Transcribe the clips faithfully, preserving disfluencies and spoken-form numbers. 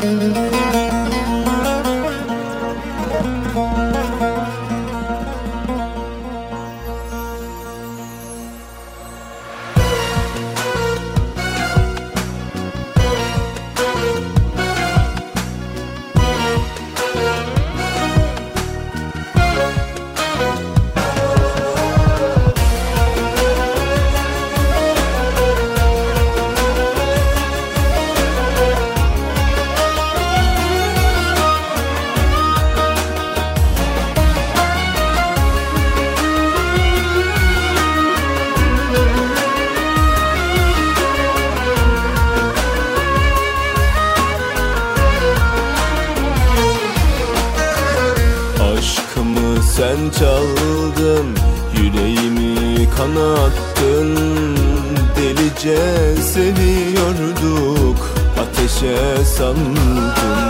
Sen çaldın, yüreğimi kanattın. Delice seviyorduk, ateşe sandın.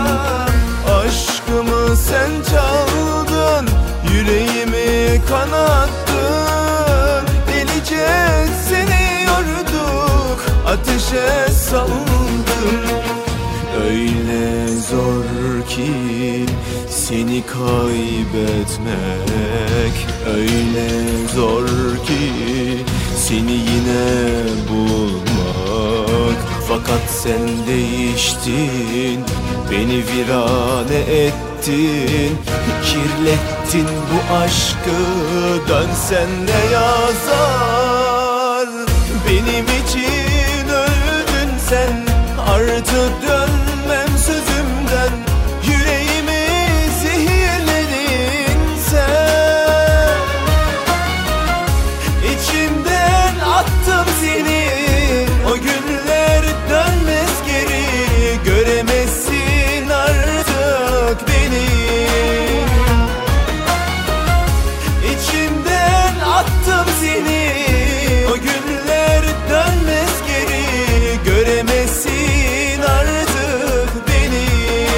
Aşkımı sen çaldın, yüreğimi kanattın. Delice seviyorduk, ateşe sandın. Öyle zor ki seni kaybetmek, öyle zor ki seni yine bulmak. Fakat sen değiştin, beni virane ettin, kirlettin bu aşkı. Dönsen ne yazar? Benim için öldün sen, artık dönmem sözümden. Yüreğimi zehirledin sen, İçimden attım seni. O günler dönmez geri, göremezsin artık beni. İçimden attım seni. O günler dönmez geri, göremezsin artık beni.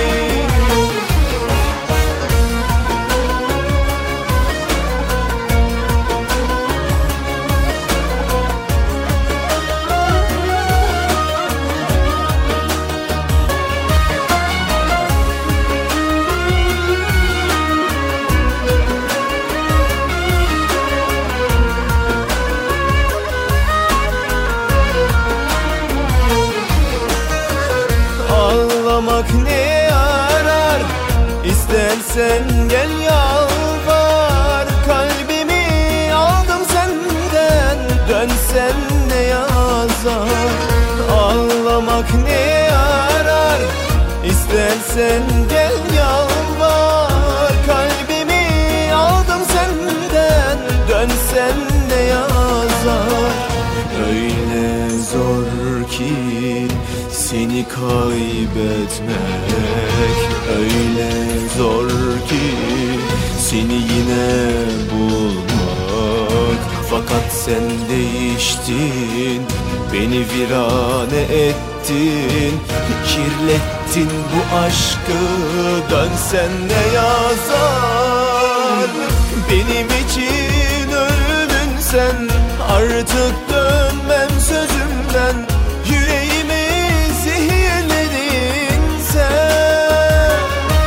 Ağlamak ne yarar? İstersen gel yalvar. Kalbimi aldım senden, dönsen ne yazar? Ağlamak ne yarar? İstersen gel yalvar. Kalbimi aldım senden, dönsen ne yazar? Öyle zor ki seni kaybetmek, öyle zor ki seni yine bulmak. Fakat sen değiştin, beni virane ettin, kirlettin bu aşkı. Dönsen ne yazar? Benim için öldün sen, artık dönmem sözümden. Yüreğimi zehirledin sen,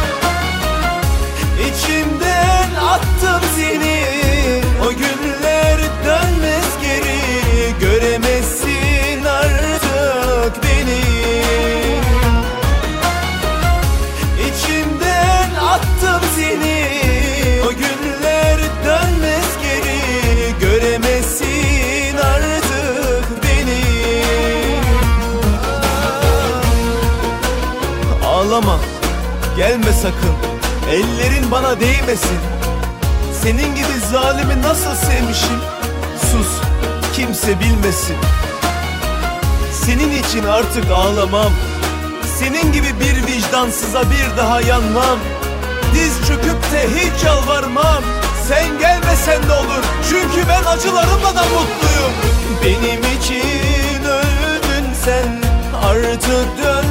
İçimden attım seni. O günler dönmez geri, göremezsin artık beni. İçimden attım seni. O günler dönmez geri, göremezsin artık beni. Ağlama, gelme sakın, ellerin bana değmesin. Senin gibi zalimi nasıl sevmişim? Sus, kimse bilmesin. Senin için artık ağlamam, senin gibi bir vicdansıza bir daha yanmam. Diz çöküp de hiç yalvarmam. Sen gelmesen de olur, çünkü ben acılarımla da mutluyum. Benim için öldün sen, artık dön